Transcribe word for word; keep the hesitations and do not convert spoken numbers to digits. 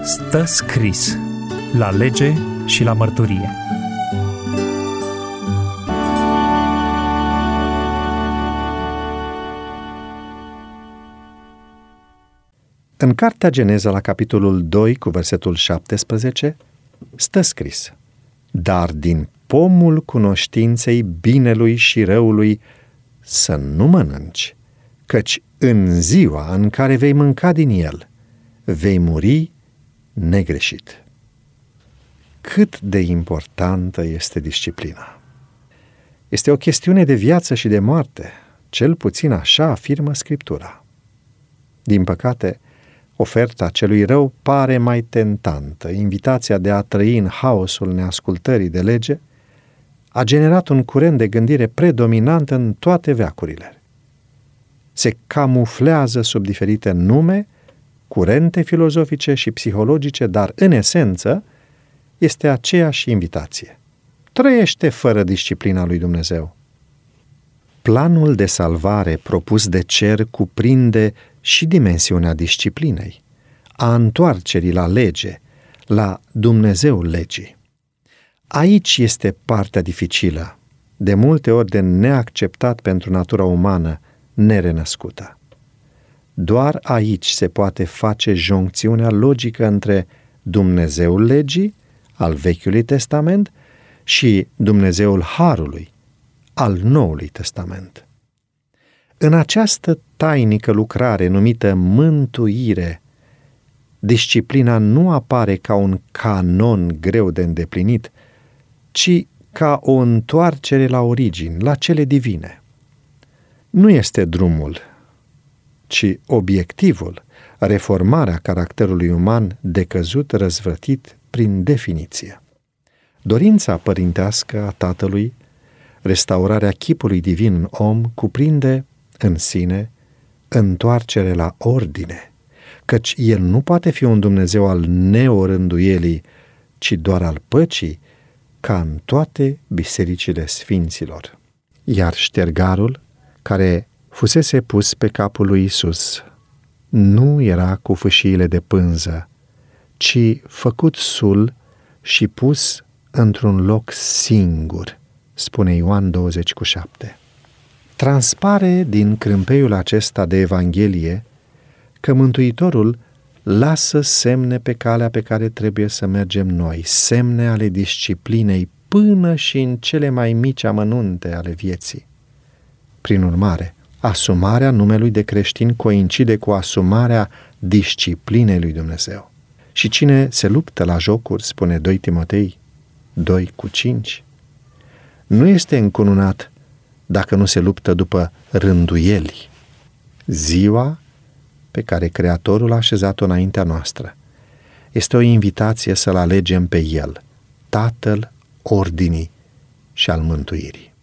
Stă scris la lege și la mărturie. În cartea Geneza, la capitolul doi, cu versetul șaptesprezece, stă scris: Dar din pomul cunoștinței binelui și răului să nu mănânci, căci în ziua în care vei mânca din el, vei muri negreșit. Cât de importantă este disciplina! Este o chestiune de viață și de moarte, cel puțin așa afirmă Scriptura. Din păcate, oferta celui rău pare mai tentantă. Invitația de a trăi în haosul neascultării de lege a generat un curent de gândire predominant în toate veacurile. Se camuflează sub diferite nume, curente filozofice și psihologice, dar în esență este aceeași invitație. Trăiește fără disciplina lui Dumnezeu. Planul de salvare propus de cer cuprinde și dimensiunea disciplinei, a întoarcerii la lege, la Dumnezeul legii. Aici este partea dificilă, de multe ori de neacceptat pentru natura umană nerenăscută. Doar aici se poate face joncțiunea logică între Dumnezeul legii, al Vechiului Testament, și Dumnezeul Harului, al Noului Testament. În această tainică lucrare numită mântuire, disciplina nu apare ca un canon greu de îndeplinit, ci ca o întoarcere la origini, la cele divine. Nu este drumul, ci obiectivul, reformarea caracterului uman decăzut, răzvrătit prin definiție. Dorința părintească a Tatălui, restaurarea chipului divin în om, cuprinde în sine întoarcere la ordine, căci El nu poate fi un Dumnezeu al neorânduielii, ci doar al păcii, ca în toate bisericile sfinților. Iar ștergarul, care fusese pus pe capul lui Iisus, nu era cu fâșiile de pânză, ci făcut sul și pus într-un loc singur, spune Ioan douăzeci cu șapte. Transpare din crâmpeiul acesta de Evanghelie că Mântuitorul lasă semne pe calea pe care trebuie să mergem noi, semne ale disciplinei până și în cele mai mici amănunte ale vieții. Prin urmare, asumarea numelui de creștin coincide cu asumarea disciplinei lui Dumnezeu. Și cine se luptă la jocuri, spune doi Timotei doi cu cinci, nu este încununat dacă nu se luptă după rânduieli. Ziua pe care Creatorul a așezat-o înaintea noastră este o invitație să-L alegem pe El, Tatăl ordinii și al mântuirii.